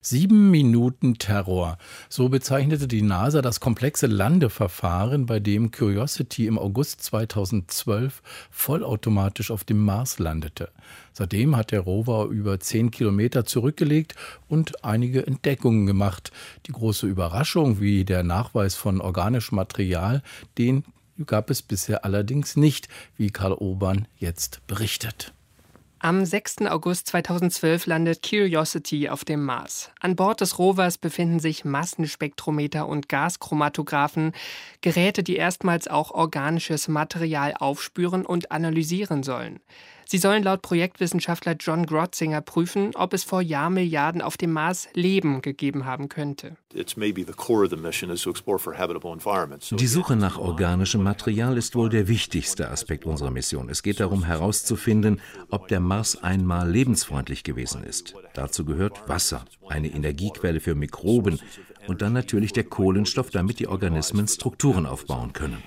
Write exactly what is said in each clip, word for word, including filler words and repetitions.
Sieben Minuten Terror. So bezeichnete die NASA das komplexe Landeverfahren, bei dem Curiosity im August zweitausendzwölf vollautomatisch auf dem Mars landete. Seitdem hat der Rover über zehn Kilometer zurückgelegt und einige Entdeckungen gemacht. Die große Überraschung, wie der Nachweis von organischem Material, den gab es bisher allerdings nicht, wie Karl Urban jetzt berichtet. Am sechsten August zweitausendzwölf landet Curiosity auf dem Mars. An Bord des Rovers befinden sich Massenspektrometer und Gaschromatographen, Geräte, die erstmals auch organisches Material aufspüren und analysieren sollen. Sie sollen laut Projektwissenschaftler John Grotzinger prüfen, ob es vor Jahrmilliarden auf dem Mars Leben gegeben haben könnte. Die Suche nach organischem Material ist wohl der wichtigste Aspekt unserer Mission. Es geht darum, herauszufinden, ob der Mars einmal lebensfreundlich gewesen ist. Dazu gehört Wasser, eine Energiequelle für Mikroben und dann natürlich der Kohlenstoff, damit die Organismen Strukturen aufbauen können.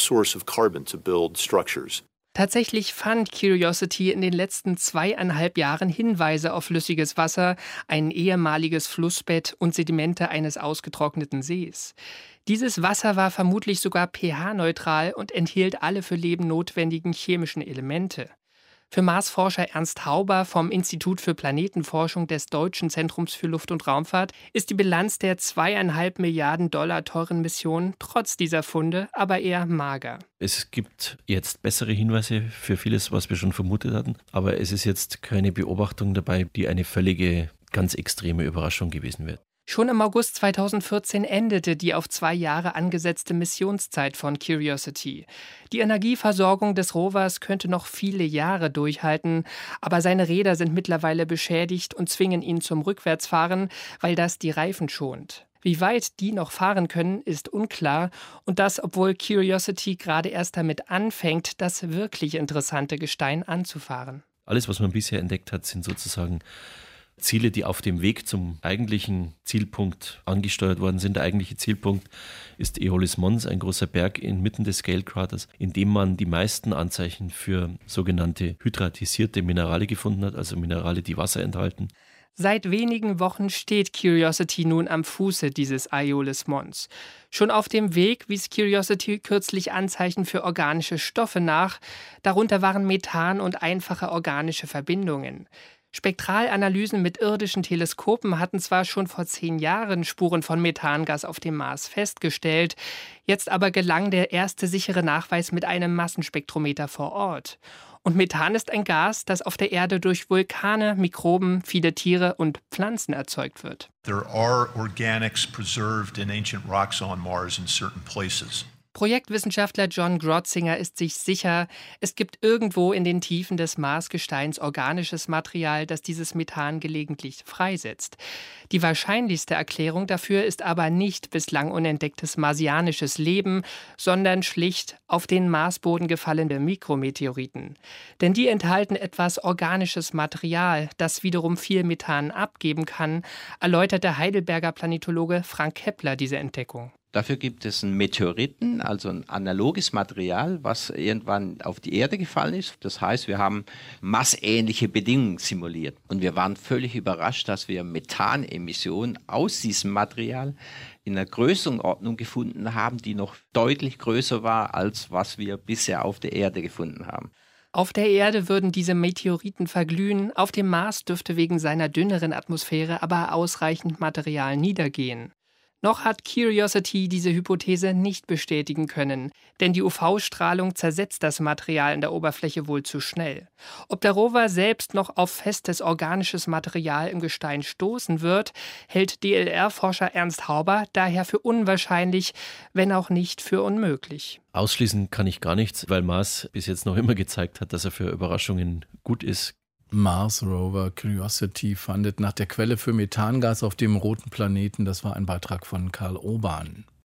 Tatsächlich fand Curiosity in den letzten zweieinhalb Jahren Hinweise auf flüssiges Wasser, ein ehemaliges Flussbett und Sedimente eines ausgetrockneten Sees. Dieses Wasser war vermutlich sogar pH-neutral und enthielt alle für Leben notwendigen chemischen Elemente. Für Marsforscher Ernst Hauber vom Institut für Planetenforschung des Deutschen Zentrums für Luft- und Raumfahrt ist die Bilanz der zweieinhalb Milliarden Dollar teuren Mission trotz dieser Funde aber eher mager. Es gibt jetzt bessere Hinweise für vieles, was wir schon vermutet hatten, aber es ist jetzt keine Beobachtung dabei, die eine völlige, ganz extreme Überraschung gewesen wäre. Schon im August zweitausendvierzehn endete die auf zwei Jahre angesetzte Missionszeit von Curiosity. Die Energieversorgung des Rovers könnte noch viele Jahre durchhalten, aber seine Räder sind mittlerweile beschädigt und zwingen ihn zum Rückwärtsfahren, weil das die Reifen schont. Wie weit die noch fahren können, ist unklar und das, obwohl Curiosity gerade erst damit anfängt, das wirklich interessante Gestein anzufahren. Alles, was man bisher entdeckt hat, sind sozusagen Ziele, die auf dem Weg zum eigentlichen Zielpunkt angesteuert worden sind. Der eigentliche Zielpunkt ist Aeolis Mons, ein großer Berg inmitten des Gale-Kraters, in dem man die meisten Anzeichen für sogenannte hydratisierte Minerale gefunden hat, also Minerale, die Wasser enthalten. Seit wenigen Wochen steht Curiosity nun am Fuße dieses Aeolis Mons. Schon auf dem Weg wies Curiosity kürzlich Anzeichen für organische Stoffe nach. Darunter waren Methan und einfache organische Verbindungen. Spektralanalysen mit irdischen Teleskopen hatten zwar schon vor zehn Jahren Spuren von Methangas auf dem Mars festgestellt, jetzt aber gelang der erste sichere Nachweis mit einem Massenspektrometer vor Ort. Und Methan ist ein Gas, das auf der Erde durch Vulkane, Mikroben, viele Tiere und Pflanzen erzeugt wird. There are organics preserved in ancient rocks on Mars in certain places. Projektwissenschaftler John Grotzinger ist sich sicher, es gibt irgendwo in den Tiefen des Marsgesteins organisches Material, das dieses Methan gelegentlich freisetzt. Die wahrscheinlichste Erklärung dafür ist aber nicht bislang unentdecktes marsianisches Leben, sondern schlicht auf den Marsboden gefallene Mikrometeoriten. Denn die enthalten etwas organisches Material, das wiederum viel Methan abgeben kann, erläutert der Heidelberger Planetologe Frank Kepler diese Entdeckung. Dafür gibt es einen Meteoriten, also ein analoges Material, was irgendwann auf die Erde gefallen ist. Das heißt, wir haben massähnliche Bedingungen simuliert. Und wir waren völlig überrascht, dass wir Methanemissionen aus diesem Material in einer Größenordnung gefunden haben, die noch deutlich größer war, als was wir bisher auf der Erde gefunden haben. Auf der Erde würden diese Meteoriten verglühen, auf dem Mars dürfte wegen seiner dünneren Atmosphäre aber ausreichend Material niedergehen. Noch hat Curiosity diese Hypothese nicht bestätigen können, denn die U V-Strahlung zersetzt das Material an der Oberfläche wohl zu schnell. Ob der Rover selbst noch auf festes organisches Material im Gestein stoßen wird, hält D L R-Forscher Ernst Hauber daher für unwahrscheinlich, wenn auch nicht für unmöglich. Ausschließen kann ich gar nichts, weil Mars bis jetzt noch immer gezeigt hat, dass er für Überraschungen gut ist. Mars Rover Curiosity fandet nach der Quelle für Methangas auf dem roten Planeten. Das war ein Beitrag von Karl Urban.